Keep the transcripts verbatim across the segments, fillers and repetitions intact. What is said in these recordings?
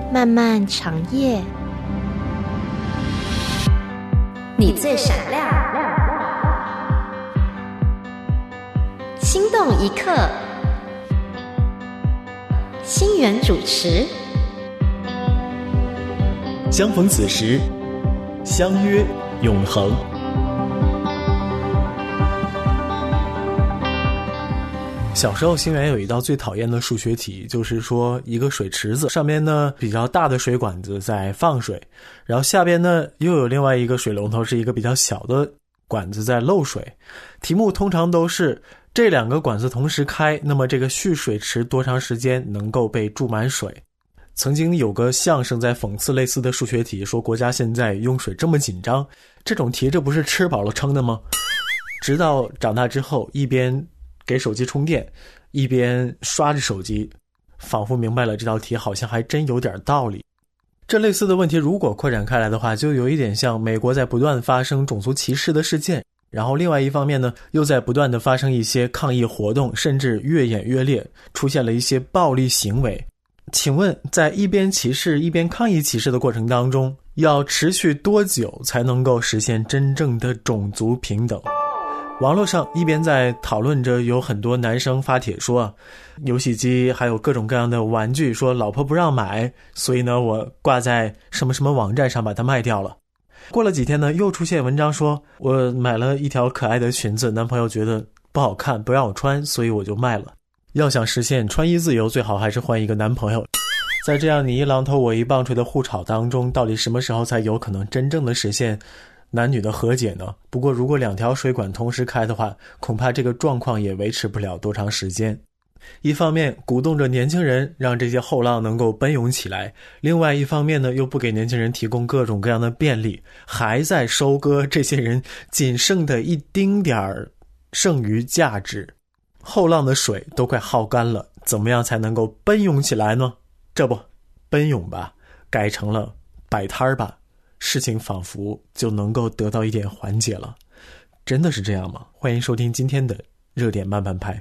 漫漫长夜，你最闪亮，心动一刻。心源主持， 相逢此时，相约永恒。小时候心源有一道最讨厌的数学题，就是说一个水池子上面呢比较大的水管子在放水，然后下边呢又有另外一个水龙头是一个比较小的管子在漏水。题目通常都是这两个管子同时开，那么这个蓄水池多长时间能够被注满水。曾经有个相声在讽刺类似的数学题，说国家现在用水这么紧张，这种题这不是吃饱了撑的吗？直到长大之后，一边给手机充电一边刷着手机，仿佛明白了这道题好像还真有点道理。这类似的问题如果扩展开来的话，就有一点像美国在不断发生种族歧视的事件，然后另外一方面呢又在不断的发生一些抗议活动，甚至越演越烈，出现了一些暴力行为。请问在一边歧视一边抗议歧视的过程当中，要持续多久才能够实现真正的种族平等？网络上一边在讨论着，有很多男生发帖说游戏机还有各种各样的玩具，说老婆不让买，所以呢我挂在什么什么网站上把它卖掉了。过了几天呢，又出现文章说我买了一条可爱的裙子，男朋友觉得不好看不让我穿，所以我就卖了。要想实现穿衣自由，最好还是换一个男朋友。在这样你一榔头我一棒槌的互吵当中，到底什么时候才有可能真正的实现男女的和解呢？不过如果两条水管同时开的话，恐怕这个状况也维持不了多长时间。一方面鼓动着年轻人让这些后浪能够奔涌起来，另外一方面呢又不给年轻人提供各种各样的便利，还在收割这些人仅剩的一丁点儿剩余价值。后浪的水都快耗干了，怎么样才能够奔涌起来呢？这不，奔涌吧改成了摆摊儿吧，事情仿佛就能够得到一点缓解了。真的是这样吗？欢迎收听今天的热点慢半拍。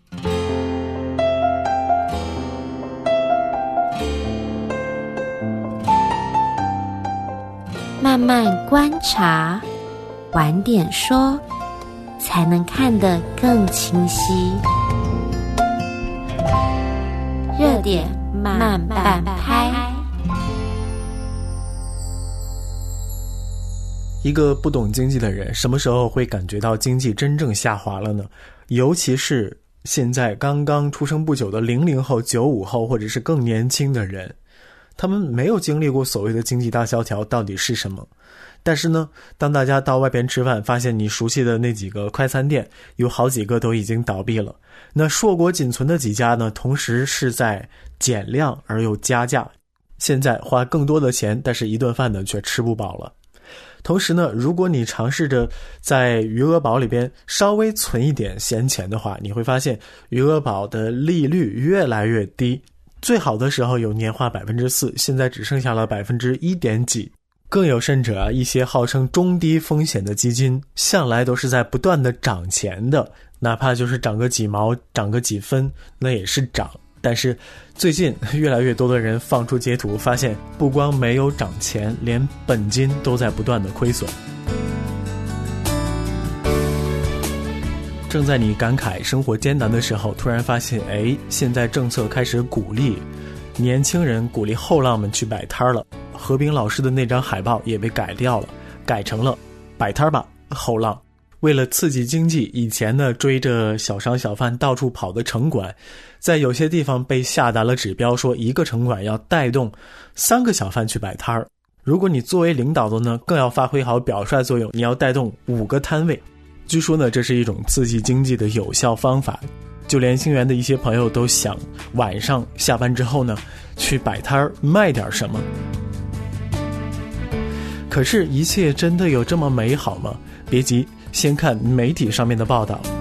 慢慢观察，晚点说，才能看得更清晰。热点慢半拍。 一个不懂经济的人什么时候会感觉到经济真正下滑了呢？尤其是现在刚刚出生不久的零零后、九五后或者是更年轻的人，他们没有经历过所谓的经济大萧条到底是什么。但是呢，当大家到外边吃饭，发现你熟悉的那几个快餐店有好几个都已经倒闭了，那硕果仅存的几家呢，同时是在减量而又加价，现在花更多的钱，但是一顿饭呢却吃不饱了。同时呢，如果你尝试着在余额宝里边稍微存一点闲钱的话，你会发现余额宝的利率越来越低，最好的时候有年化 百分之四， 现在只剩下了 百分之一 点几。更有甚者啊，一些号称中低风险的基金向来都是在不断的涨钱的，哪怕就是涨个几毛涨个几分那也是涨。但是最近越来越多的人放出截图，发现不光没有涨钱，连本金都在不断的亏损。正在你感慨生活艰难的时候，突然发现哎，现在政策开始鼓励年轻人，鼓励后浪们去摆摊了。何冰老师的那张海报也被改掉了，改成了摆摊吧后浪。为了刺激经济，以前呢追着小商小贩到处跑的城管，在有些地方被下达了指标，说一个城管要带动三个小贩去摆摊儿。如果你作为领导的呢，更要发挥好表率作用，你要带动五个摊位。据说呢，这是一种刺激经济的有效方法。就连星源的一些朋友都想晚上下班之后呢，去摆摊儿卖点什么。可是一切真的有这么美好吗？别急，先看媒体上面的报道。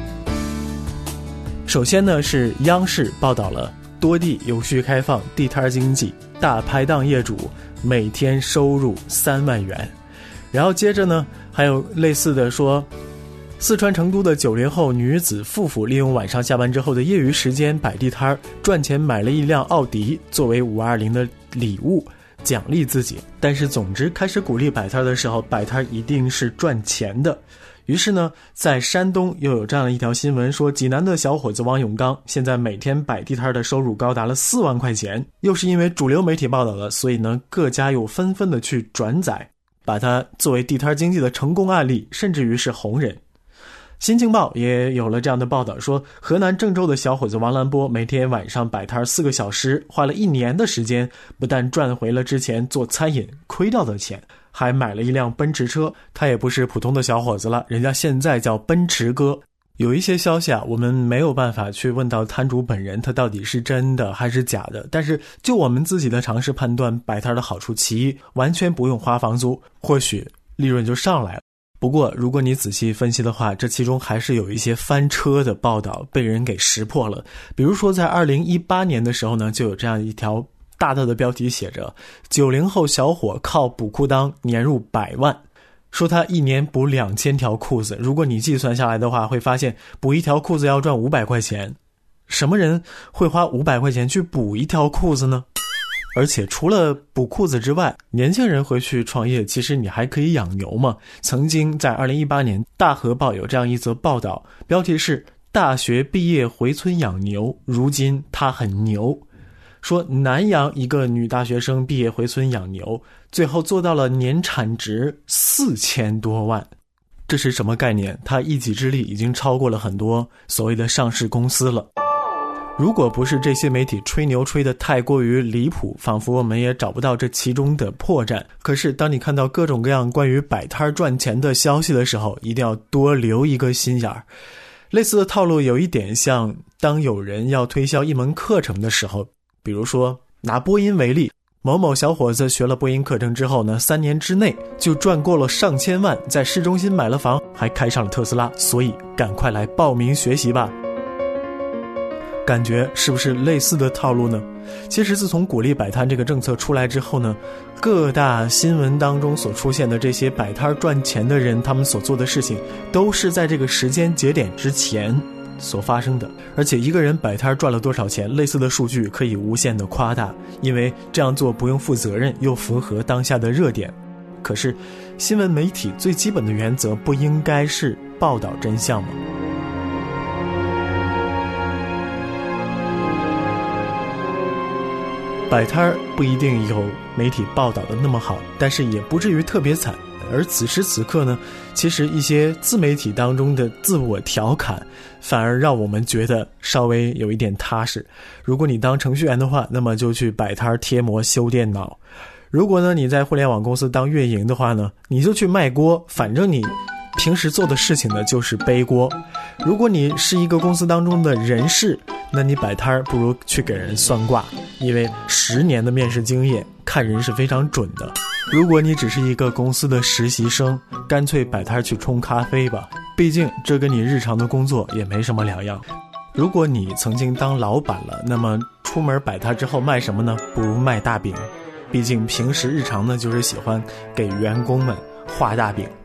首先呢，是央视报道了多地有序开放地摊经济，大排档业主每天收入三万元。然后接着呢，还有类似的说，四川成都的九零后女子夫妇利用晚上下班之后的业余时间摆地摊，赚钱买了一辆奥迪作为五二零的礼物奖励自己。但是总之开始鼓励摆摊的时候，摆摊一定是赚钱的。于是呢，在山东又有这样的一条新闻说，济南的小伙子王永刚现在每天摆地摊的收入高达了四万块钱。又是因为主流媒体报道了，所以呢各家又纷纷的去转载，把它作为地摊经济的成功案例，甚至于是红人。新京报也有了这样的报道，说河南郑州的小伙子王兰波每天晚上摆摊四个小时，花了一年的时间，不但赚回了之前做餐饮亏掉的钱，还买了一辆奔驰车。他也不是普通的小伙子了，人家现在叫奔驰哥。有一些消息啊，我们没有办法去问到摊主本人他到底是真的还是假的，但是就我们自己的常识判断，摆摊的好处其一，完全不用花房租，或许利润就上来了。不过如果你仔细分析的话，这其中还是有一些翻车的报道被人给识破了。比如说在二零一八年的时候呢，就有这样一条大大的标题写着九零后小伙靠补裤裆年入百万，说他一年补两千条裤子，如果你计算下来的话，会发现补一条裤子要赚五百块钱。什么人会花五百块钱去补一条裤子呢？而且除了补裤子之外，年轻人回去创业，其实你还可以养牛嘛。曾经在二零一八年大河报有这样一则报道，标题是大学毕业回村养牛，如今他很牛。说南阳一个女大学生毕业回村养牛，最后做到了年产值四千多万。这是什么概念？她一己之力已经超过了很多所谓的上市公司了。如果不是这些媒体吹牛吹得太过于离谱，仿佛我们也找不到这其中的破绽。可是当你看到各种各样关于摆摊赚钱的消息的时候，一定要多留一个心眼儿。类似的套路有一点像当有人要推销一门课程的时候，比如说拿播音为例，某某小伙子学了播音课程之后呢，三年之内就赚过了上千万，在市中心买了房，还开上了特斯拉，所以赶快来报名学习吧。感觉是不是类似的套路呢？其实自从鼓励摆摊这个政策出来之后呢，各大新闻当中所出现的这些摆摊赚钱的人，他们所做的事情都是在这个时间节点之前所发生的。而且一个人摆摊赚了多少钱，类似的数据可以无限的夸大，因为这样做不用负责任，又符合当下的热点。可是新闻媒体最基本的原则不应该是报道真相吗？摆摊不一定有媒体报道的那么好，但是也不至于特别惨。而此时此刻呢，其实一些自媒体当中的自我调侃反而让我们觉得稍微有一点踏实。如果你当程序员的话，那么就去摆摊贴膜修电脑。如果呢你在互联网公司当运营的话呢，你就去卖锅，反正你平时做的事情呢就是背锅。如果你是一个公司当中的人事，那你摆摊不如去给人算卦，因为十年的面试经验看人是非常准的。如果你只是一个公司的实习生，干脆摆摊去冲咖啡吧，毕竟这跟你日常的工作也没什么两样。如果你曾经当老板了，那么出门摆摊之后卖什么呢？不如卖大饼，毕竟平时日常呢就是喜欢给员工们画大饼。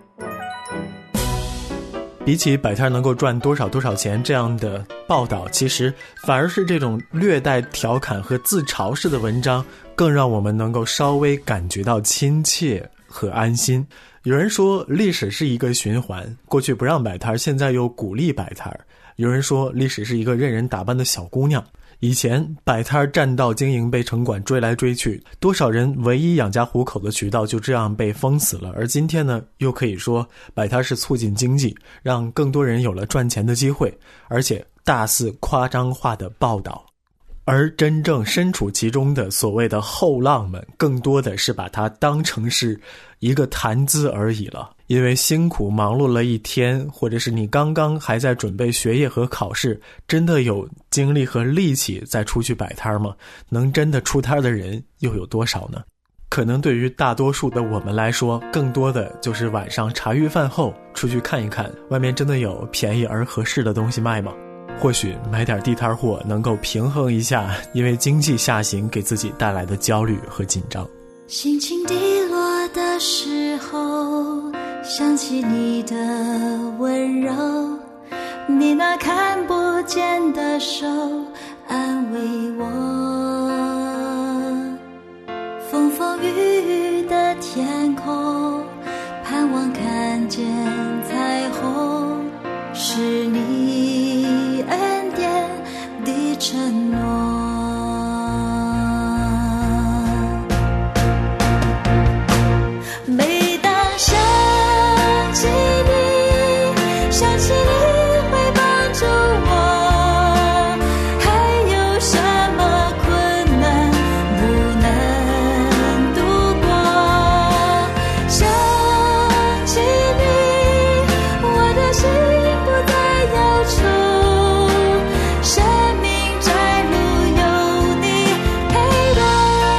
比起摆摊能够赚多少多少钱这样的报道，其实反而是这种略带调侃和自嘲式的文章更让我们能够稍微感觉到亲切和安心。有人说历史是一个循环，过去不让摆摊，现在又鼓励摆摊。有人说历史是一个任人打扮的小姑娘，以前摆摊占道经营被城管追来追去，多少人唯一养家糊口的渠道就这样被封死了。而今天呢，又可以说摆摊是促进经济，让更多人有了赚钱的机会，而且大肆夸张化的报道。而真正身处其中的所谓的后浪们，更多的是把它当成是一个谈资而已了。因为辛苦忙碌了一天，或者是你刚刚还在准备学业和考试，真的有精力和力气再出去摆摊吗？能真的出摊的人又有多少呢？可能对于大多数的我们来说，更多的就是晚上茶余饭后出去看一看，外面真的有便宜而合适的东西卖吗？或许买点地摊货能够平衡一下因为经济下行给自己带来的焦虑和紧张。 心情低落的时候，想起你的温柔，你那看不见的手安慰我。 想起你会帮助我，还有什么困难不能度过？想起你，我的心不再忧愁，生命窄路有你陪伴。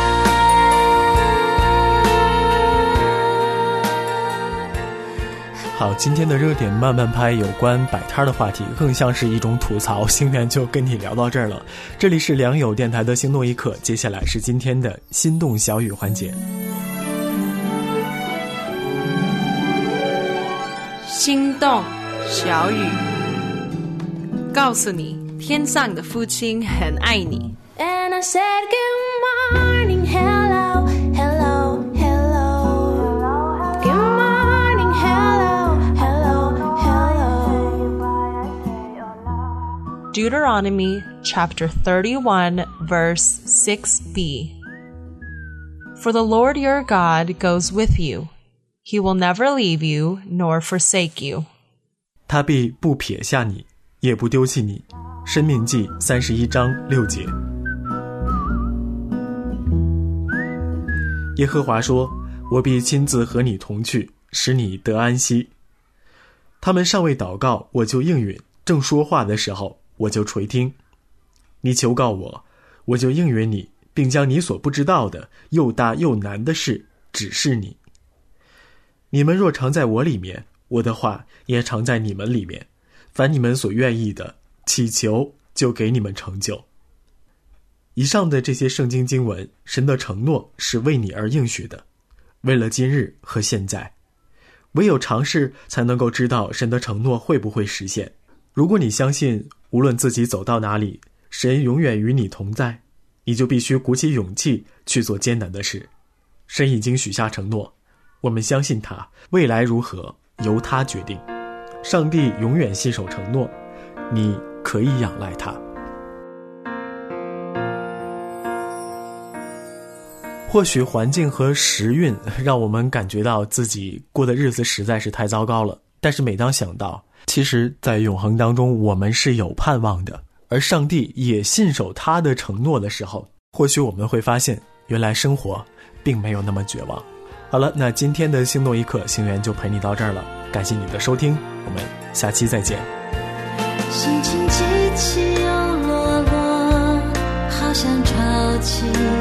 好，今天的热点慢慢拍有关摆摊的话题，更像是一种吐槽。星源就跟你聊到这儿了。这里是良友电台的心动一刻，接下来是今天的心动小语环节。 心动小语，告诉你，天上的父亲很爱你。 And I said good morning, hello, hello, hello. Good morning, hello, hello, hello. Deuteronomy chapter thirty-one verse six b. For the Lord your God goes with you. He will never leave you nor forsake you. 他必不撇下你，也不丢弃你。申命记三十一章六节。耶和华说，我必亲自和你同去，使你得安息。他们尚未祷告，我就应允；正说话的时候，我就垂听。你求告我，我就应允你，并将你所不知道的又大又难的事指示你。你们若常在我里面，我的话也常在你们里面，凡你们所愿意的，祈求就给你们成就。以上的这些圣经经文，神的承诺是为你而应许的，为了今日和现在。唯有尝试才能够知道神的承诺会不会实现。如果你相信无论自己走到哪里，神永远与你同在，你就必须鼓起勇气去做艰难的事。神已经许下承诺，我们相信他，未来如何由他决定。上帝永远信守承诺，你可以仰赖他。或许环境和时运让我们感觉到自己过的日子实在是太糟糕了，但是每当想到其实在永恒当中我们是有盼望的，而上帝也信守他的承诺的时候，或许我们会发现原来生活并没有那么绝望。好了，那今天的心动一刻，星源就陪你到这儿了，感谢你的收听，我们下期再见。 心情起起又落落，好像潮起